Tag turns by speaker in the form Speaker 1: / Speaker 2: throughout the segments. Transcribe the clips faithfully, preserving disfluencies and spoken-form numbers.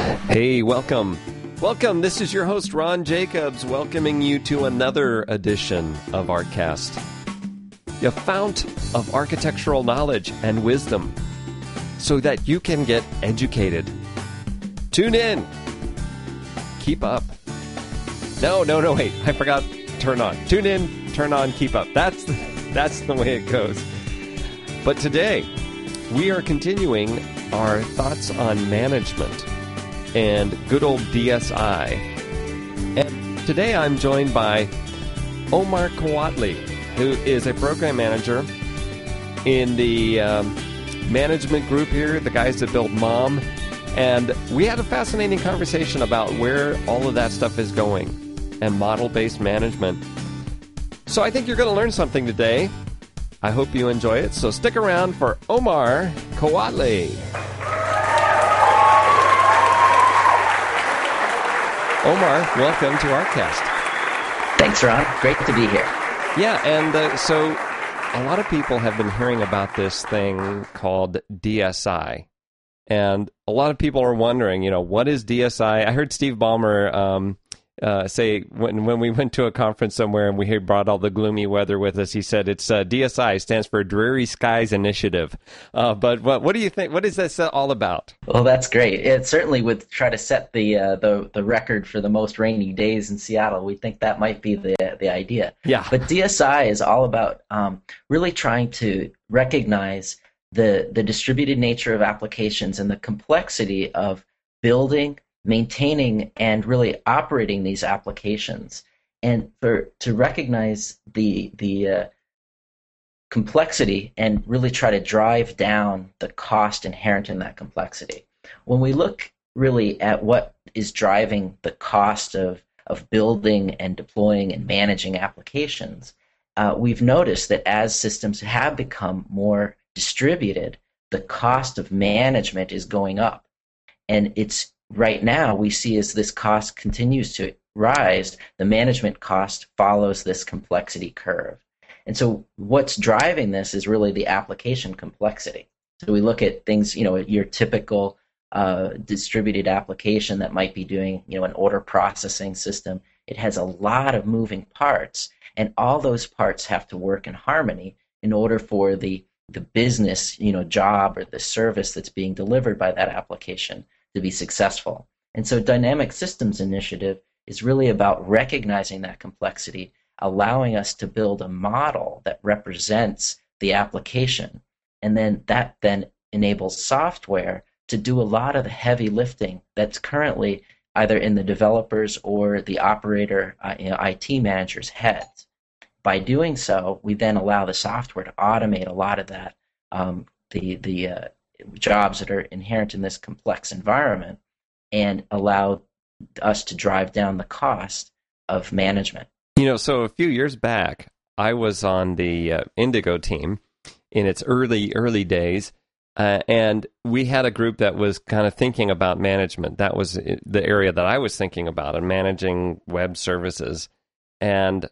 Speaker 1: Hey, welcome. Welcome. This is your host, Ron Jacobs, welcoming you to another edition of ArtCast, a fount of architectural knowledge and wisdom so that you can get educated. Tune in. Keep up. No, no, no, wait. I forgot. Turn on. Tune in, turn on, keep up. That's the, that's the way it goes. But today, we are continuing our thoughts on management and good old D S I. And today I'm joined by Omar Kawatli, who is a program manager in the um, management group here, the guys that built Mom. And we had a fascinating conversation about where all of that stuff is going and model-based management. So I think you're going to learn something today. I hope you enjoy it. So stick around for Omar Kawatli. Omar, welcome to ArtCast.
Speaker 2: Thanks, Ron. Great to be here.
Speaker 1: Yeah, and uh, so a lot of people have been hearing about this thing called D S I. And a lot of people are wondering, you know, what is D S I? I heard Steve Ballmer um, uh, say when when we went to a conference somewhere and we brought all the gloomy weather with us, he said it's uh, D S I stands for Dreary Skies Initiative. Uh, but what, what do you think? What is this all about?
Speaker 2: Well, that's great. It certainly would try to set the uh, the the record for the most rainy days in Seattle. We think that might be the the idea.
Speaker 1: Yeah.
Speaker 2: But D S I is all about um, really trying to recognize the the distributed nature of applications and the complexity of building, maintaining, and really operating these applications, and for to recognize the the uh, complexity and really try to drive down the cost inherent in that complexity. When we look really at what is driving the cost of of building and deploying and managing applications, uh, we've noticed that as systems have become more distributed, the cost of management is going up. And it's right now we see as this cost continues to rise, the management cost follows this complexity curve. And so what's driving this is really the application complexity. So we look at things, you know, your typical uh, distributed application that might be doing, you know, an order processing system. It has a lot of moving parts, and all those parts have to work in harmony in order for the the business, you know, job or the service that's being delivered by that application to be successful. And so Dynamic Systems Initiative is really about recognizing that complexity, allowing us to build a model that represents the application. And then that then enables software to do a lot of the heavy lifting that's currently either in the developers or the operator, uh, you know, I T manager's heads. By doing so, we then allow the software to automate a lot of that, um, the the uh, jobs that are inherent in this complex environment, and allow us to drive down the cost of management.
Speaker 1: You know, so a few years back, I was on the uh, Indigo team in its early, early days, uh, and we had a group that was kind of thinking about management. That was the area that I was thinking about, and managing web services. And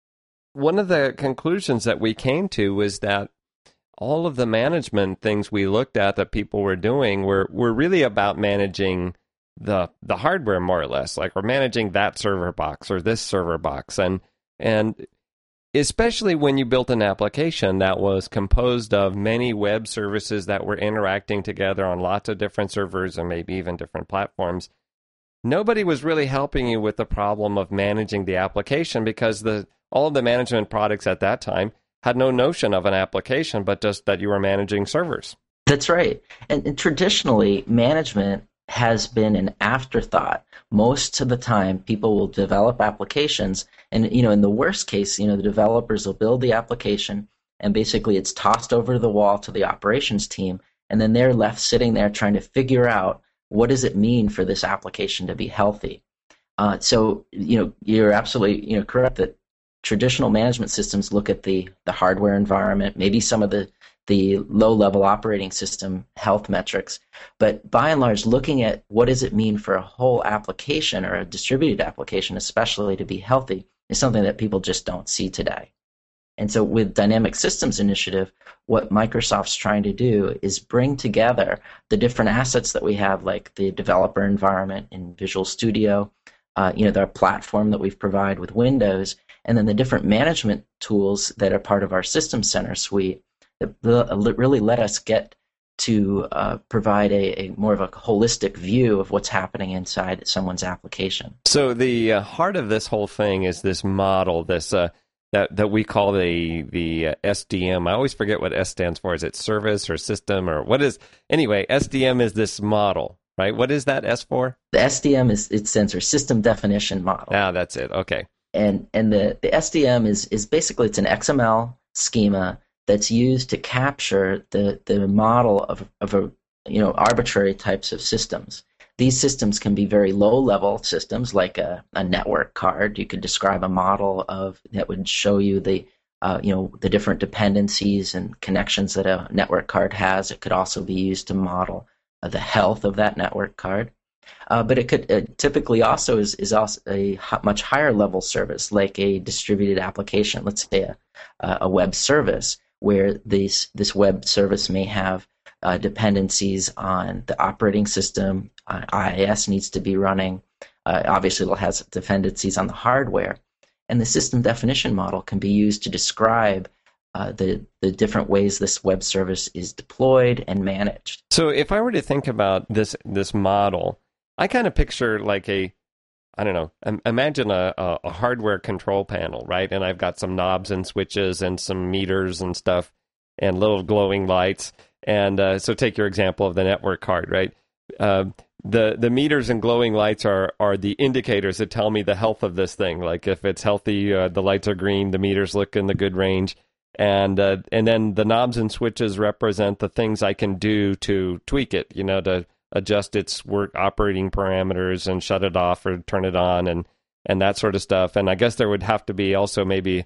Speaker 1: one of the conclusions that we came to was that all of the management things we looked at that people were doing were, were really about managing the the hardware, more or less. Like, we're managing that server box or this server box. And and especially when you built an application that was composed of many web services that were interacting together on lots of different servers and maybe even different platforms, nobody was really helping you with the problem of managing the application, because the all of the management products at that time had no notion of an application, but just that you were managing servers.
Speaker 2: That's right. And, and traditionally, management has been an afterthought. Most of the time, people will develop applications, and you know, in the worst case, you know, the developers will build the application, and basically it's tossed over the wall to the operations team, and then they're left sitting there trying to figure out what does it mean for this application to be healthy. Uh, so, you know, you're absolutely, you know, correct that traditional management systems look at the, the hardware environment, maybe some of the, the low-level operating system health metrics, but by and large, looking at what does it mean for a whole application or a distributed application, especially to be healthy, is something that people just don't see today. And so with Dynamic Systems Initiative, what Microsoft's trying to do is bring together the different assets that we have, like the developer environment in Visual Studio, uh, you know, the platform that we've provided with Windows, and then the different management tools that are part of our System Center suite that really let us get to uh, provide a, a more of a holistic view of what's happening inside someone's application.
Speaker 1: So the uh, heart of this whole thing is this model, this uh, that that we call the the uh, S D M. I always forget what S stands for. Is it service or system or what is? Anyway, S D M is this model, right? What is that S for?
Speaker 2: The S D M is it stands for System Definition Model.
Speaker 1: Ah, that's it. Okay.
Speaker 2: And and the, the S D M is is basically it's an X M L schema that's used to capture the, the model of, of a, you know, arbitrary types of systems. These systems can be very low-level systems, like a, a network card. You could describe a model of that would show you the uh, you know the different dependencies and connections that a network card has. It could also be used to model uh, the health of that network card. Uh, but it could uh, typically also is, is also a h- much higher level service, like a distributed application. Let's say a, a web service, where this this web service may have uh, dependencies on the operating system. Uh, I I S needs to be running. Uh, obviously, it has dependencies on the hardware. And the system definition model can be used to describe uh, the, the different ways this web service is deployed and managed.
Speaker 1: So if I were to think about this this model, I kind of picture like a, I don't know, imagine a, a, a hardware control panel, right? And I've got some knobs and switches and some meters and stuff and little glowing lights. And uh, so take your example of the network card, right? Uh, the the meters and glowing lights are, are the indicators that tell me the health of this thing. Like if it's healthy, uh, the lights are green, the meters look in the good range. And uh, and then the knobs and switches represent the things I can do to tweak it, you know, to adjust its work operating parameters and shut it off or turn it on and, and that sort of stuff. And I guess there would have to be also maybe,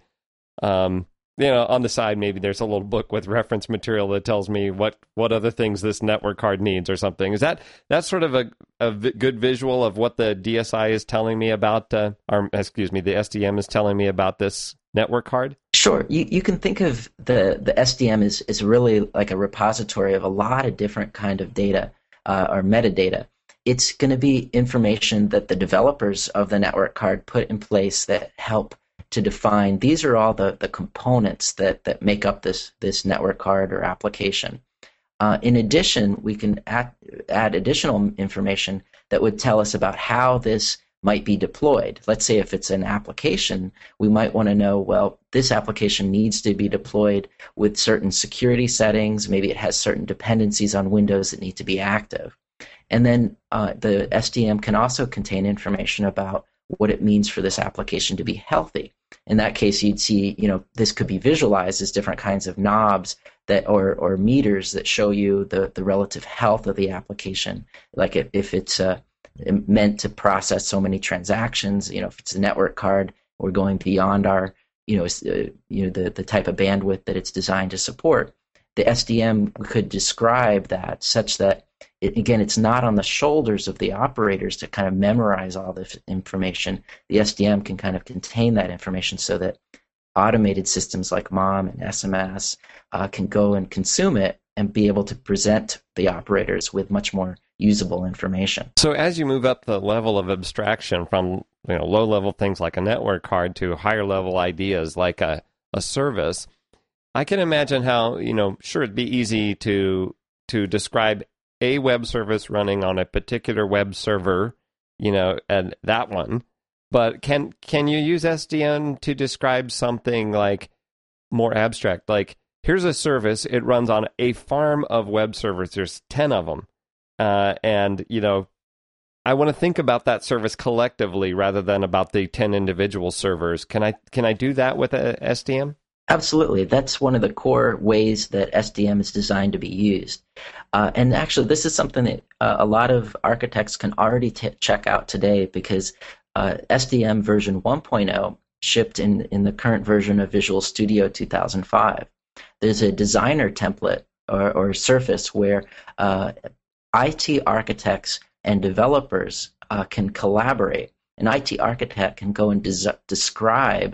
Speaker 1: um, you know, on the side, maybe there's a little book with reference material that tells me what, what other things this network card needs or something. Is that that's sort of a, a v- good visual of what the D S I is telling me about, uh, or excuse me, the S D M is telling me about this network card?
Speaker 2: Sure. You you can think of the, the S D M as, as really like a repository of a lot of different kind of data. Uh, or metadata. It's going to be information that the developers of the network card put in place that help to define these are all the, the components that, that make up this, this network card or application. Uh, in addition, we can add, add additional information that would tell us about how this might be deployed. Let's say if it's an application, we might want to know, well, this application needs to be deployed with certain security settings. Maybe it has certain dependencies on Windows that need to be active. And then uh, the S D M can also contain information about what it means for this application to be healthy. In that case, you'd see, you know, this could be visualized as different kinds of knobs that or or meters that show you the, the relative health of the application. Like if, if it's a meant to process so many transactions, you know, if it's a network card, we're going beyond our, you know, uh, you know, the, the type of bandwidth that it's designed to support. The S D M could describe that such that, it, again, it's not on the shoulders of the operators to kind of memorize all this information. The S D M can kind of contain that information so that automated systems like MOM and S M S uh, can go and consume it and be able to present the operators with much more usable information.
Speaker 1: So as you move up the level of abstraction from, you know, low-level things like a network card to higher-level ideas like a, a service, I can imagine how, you know, sure, it'd be easy to to describe a web service running on a particular web server, you know, and that one. But can can you use S D M to describe something like more abstract? Like, here's a service, it runs on a farm of web servers. There's ten of them. Uh, and, you know, I want to think about that service collectively rather than about the ten individual servers. Can I can I do that with a S D M?
Speaker 2: Absolutely. That's one of the core ways that S D M is designed to be used. Uh, and actually, this is something that uh, a lot of architects can already t- check out today because uh, S D M version one point oh shipped in, in the current version of Visual Studio two thousand five. There's a designer template or, or surface where uh, I T architects and developers uh, can collaborate. An I T architect can go and des- describe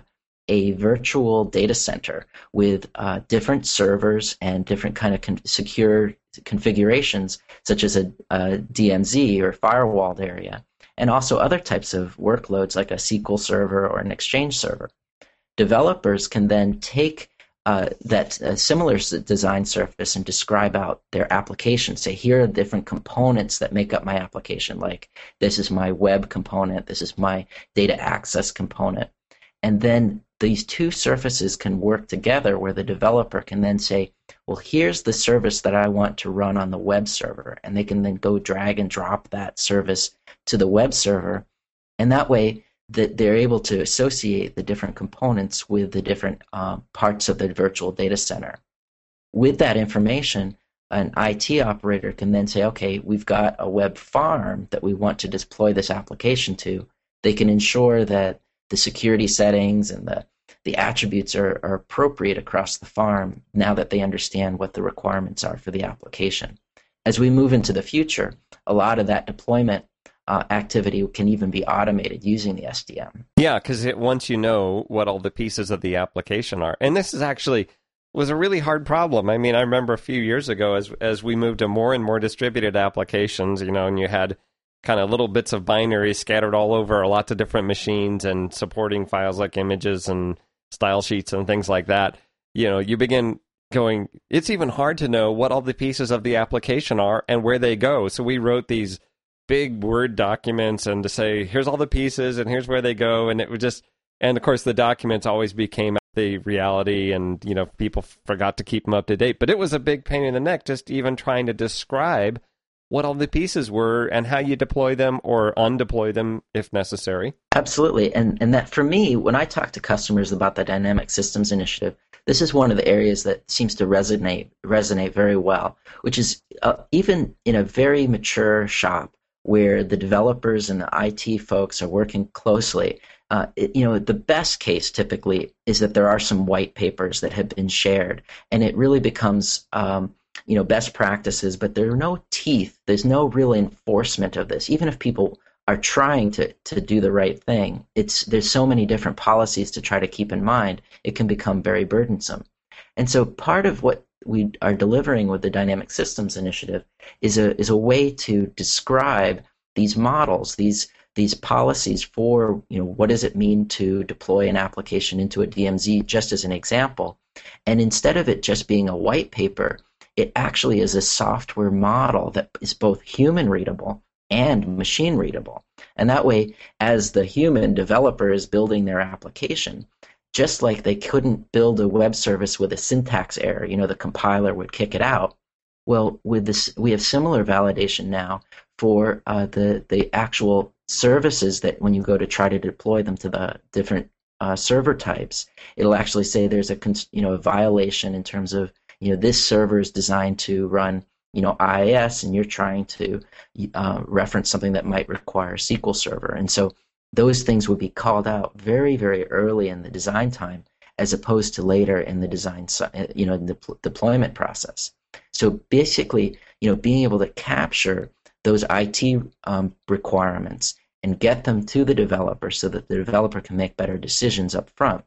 Speaker 2: a virtual data center with uh, different servers and different kind of con- secure configurations, such as a, a D M Z or firewalled area, and also other types of workloads like a S Q L server or an Exchange server. Developers can then take uh, that uh, similar design surface and describe out their application. Say, here are different components that make up my application, like this is my web component, this is my data access component. And then these two surfaces can work together where the developer can then say, well, here's the service that I want to run on the web server. And they can then go drag and drop that service to the web server. And that way, that they're able to associate the different components with the different uh, parts of the virtual data center. With that information, an I T operator can then say, okay, we've got a web farm that we want to deploy this application to. They can ensure that the security settings and the, the attributes are, are appropriate across the farm now that they understand what the requirements are for the application. As we move into the future, a lot of that deployment Uh, activity can even be automated using the S D M.
Speaker 1: Yeah, because once you know what all the pieces of the application are, and this is actually was a really hard problem. I mean, I remember a few years ago as as we moved to more and more distributed applications, you know, and you had kind of little bits of binary scattered all over lots of different machines and supporting files like images and style sheets and things like that. You know, you begin going, it's even hard to know what all the pieces of the application are and where they go. So we wrote these big Word documents and to say, here's all the pieces and here's where they go. And it would just, and of course the documents always became the reality and, you know, people forgot to keep them up to date. But it was a big pain in the neck just even trying to describe what all the pieces were and how you deploy them or undeploy them if necessary.
Speaker 2: Absolutely. And and that for me, when I talk to customers about the Dynamic Systems Initiative, this is one of the areas that seems to resonate resonate very well, which is uh, even in a very mature shop, where the developers and the I T folks are working closely, uh, it, you know, the best case typically is that there are some white papers that have been shared, and it really becomes, um, you know, best practices. But there are no teeth. There's no real enforcement of this. Even if people are trying to to do the right thing, it's there's so many different policies to try to keep in mind. It can become very burdensome, and so part of what we are delivering with the Dynamic Systems Initiative is a is a way to describe these models, these these policies for, you know, what does it mean to deploy an application into a D M Z, just as an example. And instead of it just being a white paper, it actually is a software model that is both human readable and machine readable. And that way, as the human developer is building their application, just like they couldn't build a web service with a syntax error, you know, the compiler would kick it out. Well, with this, we have similar validation now for uh, the the actual services that when you go to try to deploy them to the different uh, server types, it'll actually say there's a you know a violation in terms of, you know, this server is designed to run, you know, I I S, and you're trying to uh, reference something that might require a S Q L server, and so those things would be called out very, very early in the design time, as opposed to later in the design, you know, the deployment process. So basically, you know, being able to capture those I T um, requirements and get them to the developer so that the developer can make better decisions up front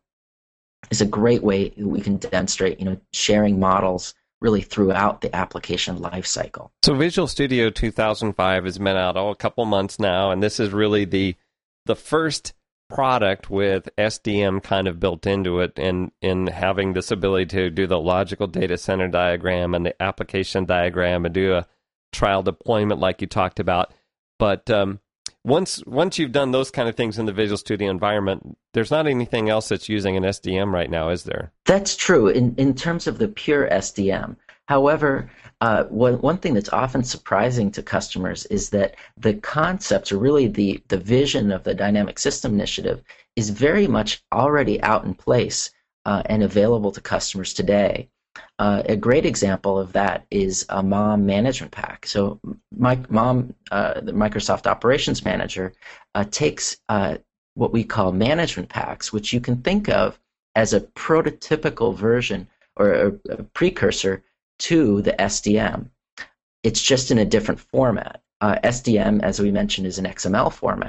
Speaker 2: is a great way we can demonstrate, you know, sharing models really throughout the application lifecycle.
Speaker 1: So Visual Studio two thousand five has been out oh, a couple months now, and this is really the the first product with S D M kind of built into it, and in having this ability to do the logical data center diagram and the application diagram and do a trial deployment like you talked about. But um, once once you've done those kind of things in the Visual Studio environment, there's not anything else that's using an S D M right now, is there?
Speaker 2: That's true in, in terms of the pure S D M. However, uh, one, one thing that's often surprising to customers is that the concepts, or really the, the vision of the Dynamic System Initiative, is very much already out in place uh, and available to customers today. Uh, a great example of that is a M O M management pack. So my, M O M, uh, the Microsoft Operations Manager, uh, takes uh, what we call management packs, which you can think of as a prototypical version or a, a precursor to the S D M. It's just in a different format. Uh, S D M, as we mentioned, is an X M L format,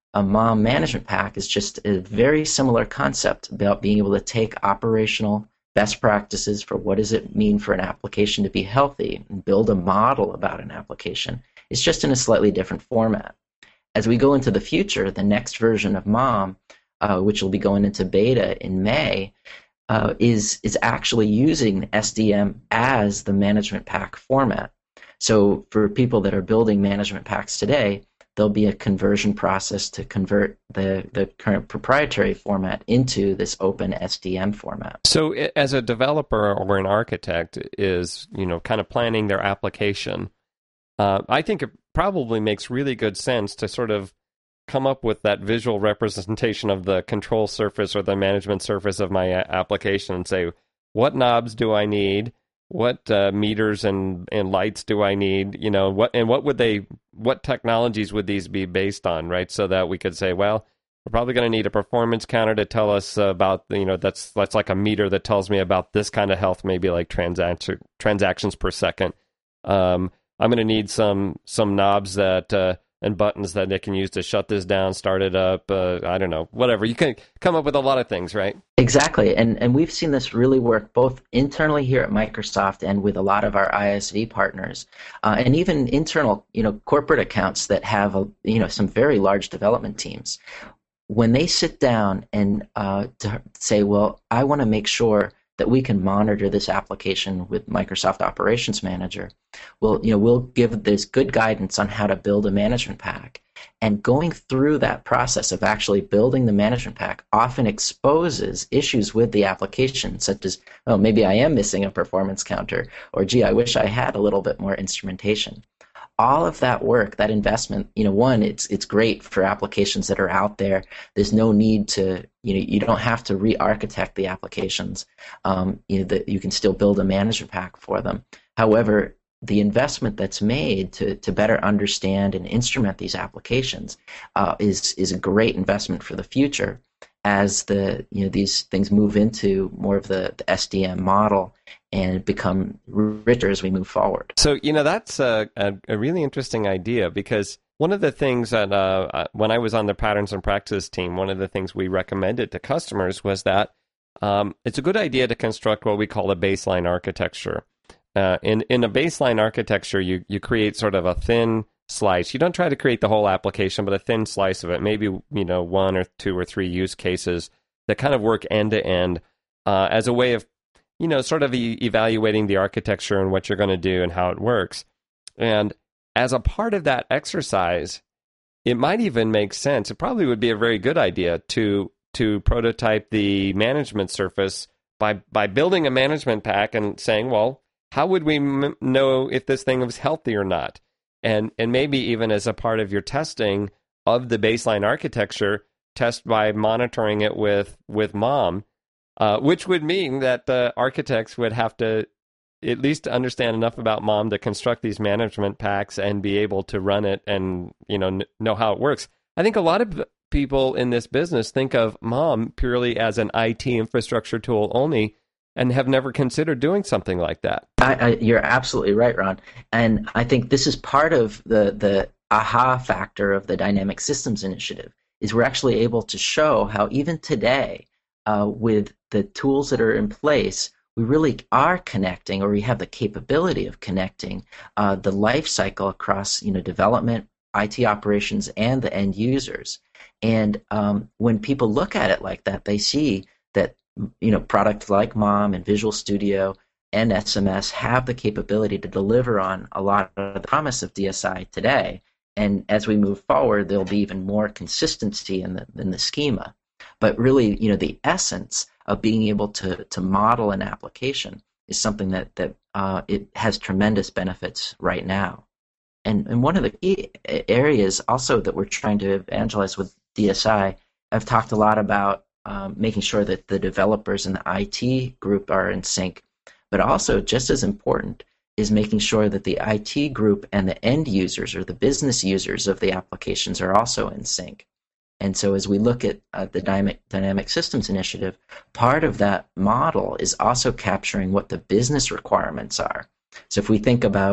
Speaker 2: a MOM management pack is just a very similar concept about being able to take operational best practices for what does it mean for an application to be healthy and build a model about an application. It's just in a slightly different format. As we go into the future, the next version of MOM, uh, which will be going into beta in May, uh, is, is actually using S D M as the management pack format. So for people that are building management packs today, there'll be a conversion process to convert the, the current proprietary format into this open S D M format.
Speaker 1: So as a developer or an architect is, you know, kind of planning their application, uh, I think it probably makes really good sense to sort of come up with that visual representation of the control surface or the management surface of my application and say, what knobs do I need? What uh, meters and, and lights do I need? You know, what and what would they? What technologies would these be based on, right? So that we could say, well, we're probably going to need a performance counter to tell us about, you know, that's that's like a meter that tells me about this kind of health, maybe like transaction transactions per second. Um, I'm going to need some some knobs that uh, and buttons that they can use to shut this down, start it up. Uh, I don't know, whatever. You can come up with a lot of things, right?
Speaker 2: Exactly, and and we've seen this really work both internally here at Microsoft and with a lot of our I S V partners, uh, and even internal, you know, corporate accounts that have a, you know, some very large development teams. When they sit down and uh, to say, well, I want to make sure that we can monitor this application with Microsoft Operations Manager, well, you know, we'll give this good guidance on how to build a management pack. And going through that process of actually building the management pack often exposes issues with the application, such as, oh, maybe I am missing a performance counter, or gee, I wish I had a little bit more instrumentation. All of that work, that investment, you know, one, it's it's great for applications that are out there. There's no need to, you know, you don't have to re-architect the applications. Um, you know, that you can still build a management pack for them. However, the investment that's made to, to better understand and instrument these applications uh, is is a great investment for the future as the you know these things move into more of the, the S D M model and become richer as we move forward.
Speaker 1: So you know that's a, a, a really interesting idea, because one of the things that uh, when I was on the Patterns and Practices team, one of the things we recommended to customers was that um, it's a good idea to construct what we call a baseline architecture. Uh, in in a baseline architecture, you you create sort of a thin slice. You don't try to create the whole application, but a thin slice of it. Maybe you know one or two or three use cases that kind of work end to end uh, as a way of you know sort of e- evaluating the architecture and what you're going to do and how it works. And as a part of that exercise, it might even make sense. It probably would be a very good idea to to prototype the management surface by by building a management pack and saying, well, how would we m- know if this thing was healthy or not? And and maybe even as a part of your testing of the baseline architecture, test by monitoring it with, with MOM, uh, which would mean that the architects would have to at least understand enough about MOM to construct these management packs and be able to run it and you know n- know how it works. I think a lot of people in this business think of MOM purely as an I T infrastructure tool only, and have never considered doing something like that.
Speaker 2: I, I, you're absolutely right, Ron. And I think this is part of the, the aha factor of the Dynamic Systems Initiative, is we're actually able to show how even today, uh, with the tools that are in place, we really are connecting, or we have the capability of connecting uh, the life cycle across you know, development, I T operations, and the end users. And um, when people look at it like that, they see that you know, products like MOM and Visual Studio and S M S have the capability to deliver on a lot of the promise of D S I today. And as we move forward, there'll be even more consistency in the in the schema. But really, you know, the essence of being able to to model an application is something that that uh, it has tremendous benefits right now. And and one of the key areas also that we're trying to evangelize with D S I, I've talked a lot about Um, making sure that the developers and the I T group are in sync, but also just as important is making sure that the I T group and the end users or the business users of the applications are also in sync. And so as we look at uh, the Dynamic, Dynamic Systems Initiative, part of that model is also capturing what the business requirements are. So if we think about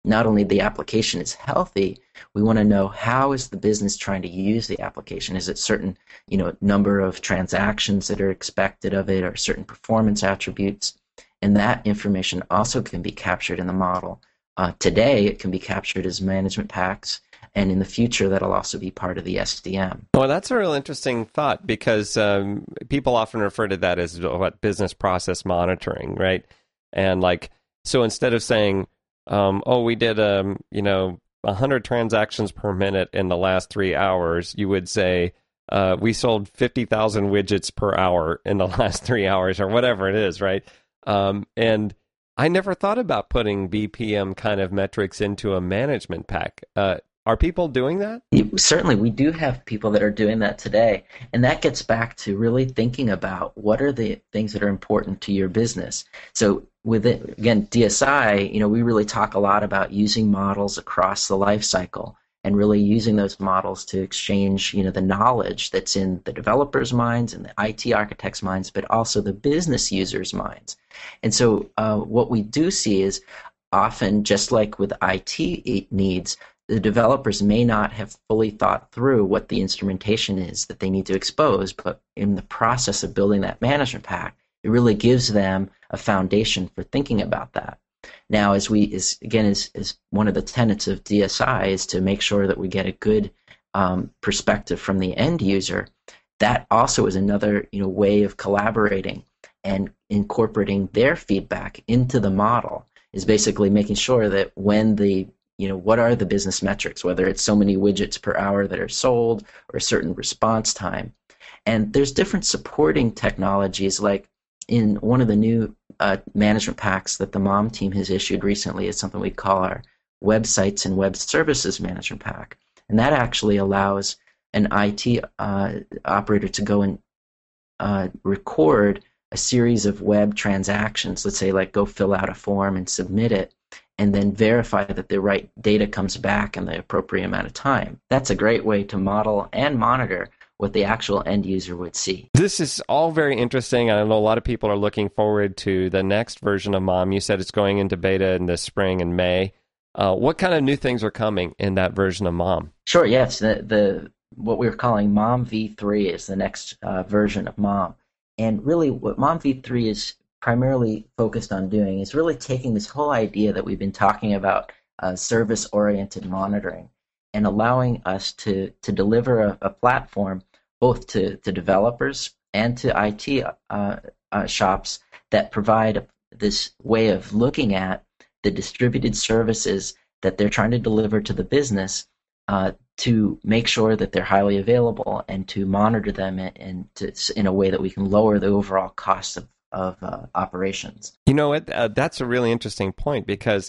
Speaker 2: not only the application is healthy, we want to know how is the business trying to use the application. Is it certain, you know, number of transactions that are expected of it, or certain performance attributes? And that information also can be captured in the model. Uh, today, it can be captured as management packs, and in the future, that'll also be part of the S D M.
Speaker 1: Well, that's a real interesting thought, because um, people often refer to that as what business process monitoring, right? And like, so instead of saying, um, oh, we did, um, you know, one hundred transactions per minute in the last three hours, you would say, uh, we sold fifty thousand widgets per hour in the last three hours, or whatever it is, right? Um, and I never thought about putting B P M kind of metrics into a management pack. Uh, are people doing that?
Speaker 2: Certainly, we do have people that are doing that today. And that gets back to really thinking about what are the things that are important to your business. So with it, again, D S I, you know, we really talk a lot about using models across the life cycle, and really using those models to exchange, you know, the knowledge that's in the developers' minds and the I T architects' minds, but also the business users' minds. And so uh, what we do see is often, just like with I T needs, the developers may not have fully thought through what the instrumentation is that they need to expose, but in the process of building that management pack, it really gives them a foundation for thinking about that. Now, as we, is again, is, is one of the tenets of D S I is to make sure that we get a good um, perspective from the end user. That also is another, you know, way of collaborating and incorporating their feedback into the model, is basically making sure that when the, you know, what are the business metrics, whether it's so many widgets per hour that are sold or a certain response time. And there's different supporting technologies, like in one of the new uh, management packs that the MOM team has issued recently is something we call our Websites and Web Services Management Pack. And that actually allows an I T uh, operator to go and uh, record a series of web transactions. Let's say, like, go fill out a form and submit it, and then verify that the right data comes back in the appropriate amount of time. That's a great way to model and monitor what the actual end user would see.
Speaker 1: This is all very interesting. I know a lot of people are looking forward to the next version of MOM. You said it's going into beta in the spring and May. Uh, what kind of new things are coming in that version of MOM?
Speaker 2: Sure, yes. The, the what we're calling MOM v three is the next uh, version of MOM. And really what MOM v three is primarily focused on doing is really taking this whole idea that we've been talking about, uh, service-oriented monitoring, and allowing us to, to deliver a, a platform both to, to developers and to I T uh, uh, shops that provide this way of looking at the distributed services that they're trying to deliver to the business, uh, to make sure that they're highly available and to monitor them in, in, to, in a way that we can lower the overall cost of, of uh, operations.
Speaker 1: You know what? Uh, that's a really interesting point, because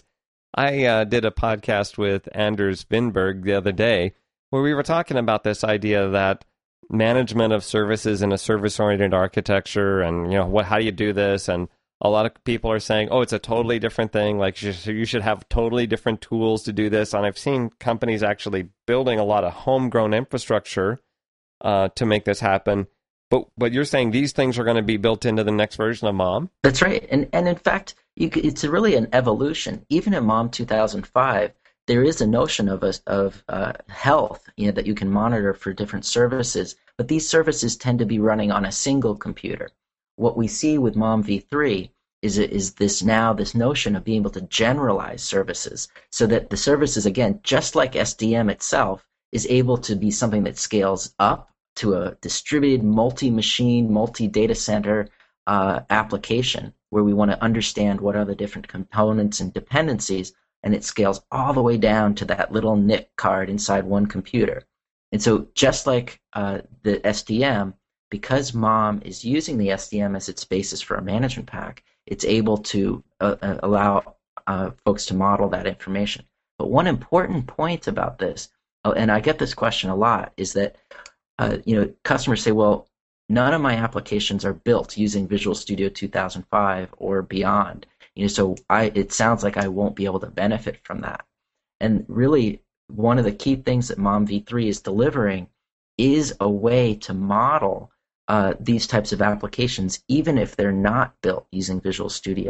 Speaker 1: I uh, did a podcast with Anders Vinberg the other day where we were talking about this idea that management of services in a service-oriented architecture, and, you know, what, how do you do this? And a lot of people are saying, oh, it's a totally different thing. Like, you should, you should have totally different tools to do this. And I've seen companies actually building a lot of homegrown infrastructure uh, to make this happen. But but you're saying these things are going to be built into the next version of MOM?
Speaker 2: That's right. And and in fact, you could, it's really an evolution. Even in MOM two thousand five, there is a notion of a, of uh, health, you know, that you can monitor for different services. But these services tend to be running on a single computer. What we see with MOM v three is is this now this notion of being able to generalize services, so that the services, again, just like S D M itself, is able to be something that scales up to a distributed multi-machine, multi-data center uh, application, where we want to understand what are the different components and dependencies, and it scales all the way down to that little N I C card inside one computer. And so just like uh, the S D M, because MOM is using the S D M as its basis for a management pack, it's able to uh, allow uh, folks to model that information. But one important point about this, and I get this question a lot, is that uh, you know, customers say, well, none of my applications are built using Visual Studio two thousand five or beyond. You know, so I, it sounds like I won't be able to benefit from that. And really, one of the key things that MOM v three is delivering is a way to model uh, these types of applications, even if they're not built using Visual Studio.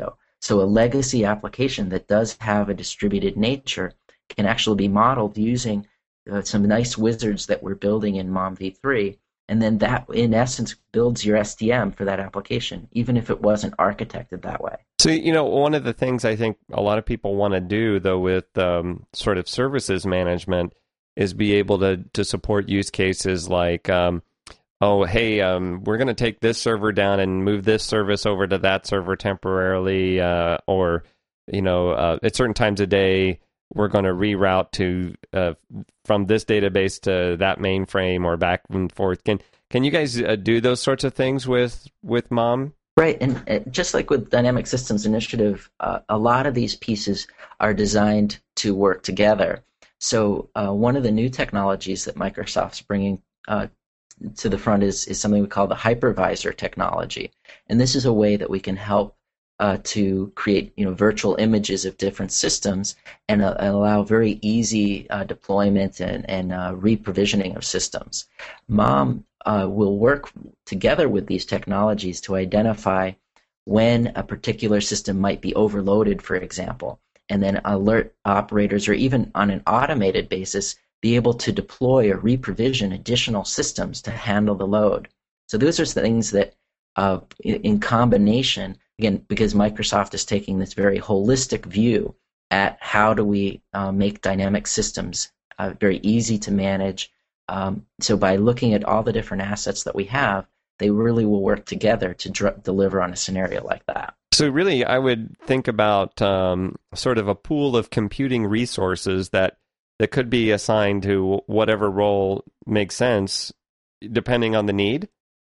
Speaker 2: So a legacy application that does have a distributed nature can actually be modeled using uh, some nice wizards that we're building in Mom v three, and then that, in essence, builds your S D M for that application, even if it wasn't architected that way.
Speaker 1: So, you know, one of the things I think a lot of people want to do, though, with um, sort of services management is be able to, to support use cases like, um, oh, hey, um, we're going to take this server down and move this service over to that server temporarily, uh, or, you know, uh, at certain times a day, we're going to reroute to uh, from this database to that mainframe or back and forth. Can can you guys uh, do those sorts of things with with Mom?
Speaker 2: Right, and uh, just like with Dynamic Systems Initiative, uh, a lot of these pieces are designed to work together. So uh, one of the new technologies that Microsoft's bringing uh, to the front is, is something we call the hypervisor technology. And this is a way that we can help uh, to create you know, virtual images of different systems and, uh, and allow very easy uh, deployment and, and uh, re-provisioning of systems. Mom uh, will work together with these technologies to identify when a particular system might be overloaded, for example, and then alert operators, or even on an automated basis, be able to deploy or re-provision additional systems to handle the load. So those are things that, uh, in combination, again, because Microsoft is taking this very holistic view at how do we uh, make dynamic systems uh, very easy to manage. Um, so by looking at all the different assets that we have, they really will work together to dr- deliver on a scenario like that.
Speaker 1: So really, I would think about um, sort of a pool of computing resources that that could be assigned to whatever role makes sense, depending on the need?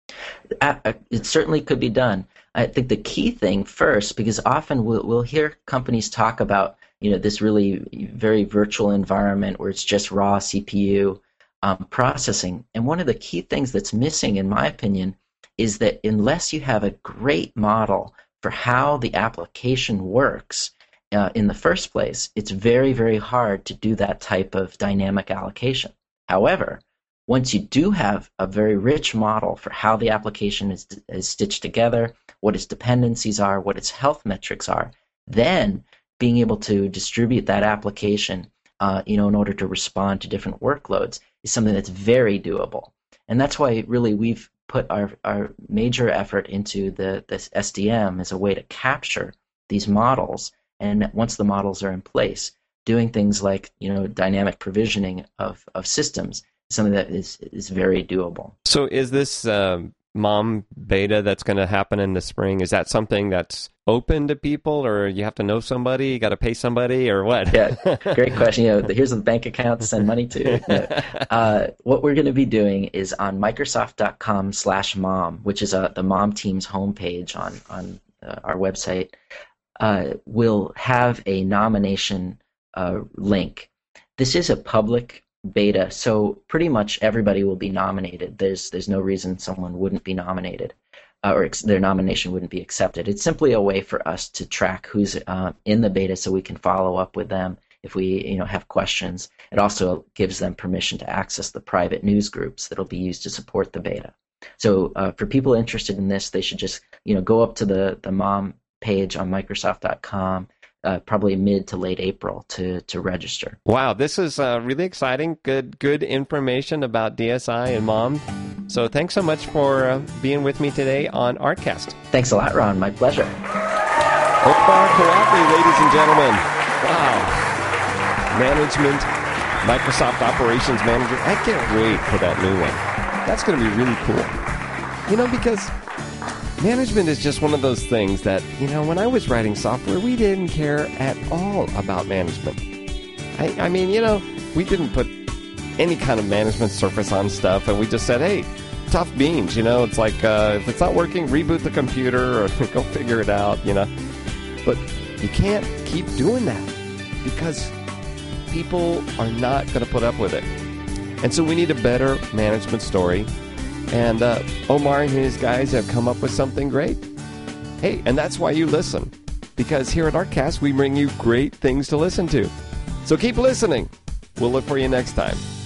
Speaker 2: Uh, it certainly could be done. I think the key thing first, because often we'll, we'll hear companies talk about you know this really very virtual environment where it's just raw C P U um, processing. And one of the key things that's missing, in my opinion, is that unless you have a great model for how the application works, Uh, in the first place, it's very, very hard to do that type of dynamic allocation. However, once you do have a very rich model for how the application is, is stitched together, what its dependencies are, what its health metrics are, then being able to distribute that application uh, you know, in order to respond to different workloads is something that's very doable. And that's why really we've put our, our major effort into the this S D M as a way to capture these models. And once the models are in place, doing things like you know dynamic provisioning of, of systems is something that is is very doable.
Speaker 1: So is this uh, Mom beta that's going to happen in the spring, is that something that's open to people, or you have to know somebody, you got to pay somebody, or what?
Speaker 2: Yeah, great question. You know, here's a bank account to send money to. Uh, what we're going to be doing is on Microsoft.com slash mom, which is a, the Mom Team's homepage on, on uh, our website. Uh, will have a nomination uh, link. This is a public beta, so pretty much everybody will be nominated. There's there's no reason someone wouldn't be nominated, uh, or ex- their nomination wouldn't be accepted. It's simply a way for us to track who's uh, in the beta, so we can follow up with them if we you know have questions. It also gives them permission to access the private news groups that'll be used to support the beta. So uh, for people interested in this, they should just you know go up to the the Mom page on Microsoft dot com, uh, probably mid to late April to to register.
Speaker 1: Wow, this is uh, really exciting. Good good information about D S I and Mom. So thanks so much for uh, being with me today on ArtCast.
Speaker 2: Thanks a lot, Ron. My pleasure.
Speaker 1: Okhbar Kawatli, ladies and gentlemen. Wow. Management, Microsoft Operations Manager. I can't wait for that new one. That's going to be really cool. You know, because management is just one of those things that, you know, when I was writing software, we didn't care at all about management. I, I mean, you know, we didn't put any kind of management surface on stuff, and we just said, hey, tough beans, you know, it's like, uh, if it's not working, reboot the computer or go figure it out, you know. But you can't keep doing that because people are not going to put up with it. And so we need a better management story. And uh, Omar and his guys have come up with something great. Hey, and that's why you listen. Because here at ArtCast, we bring you great things to listen to. So keep listening. We'll look for you next time.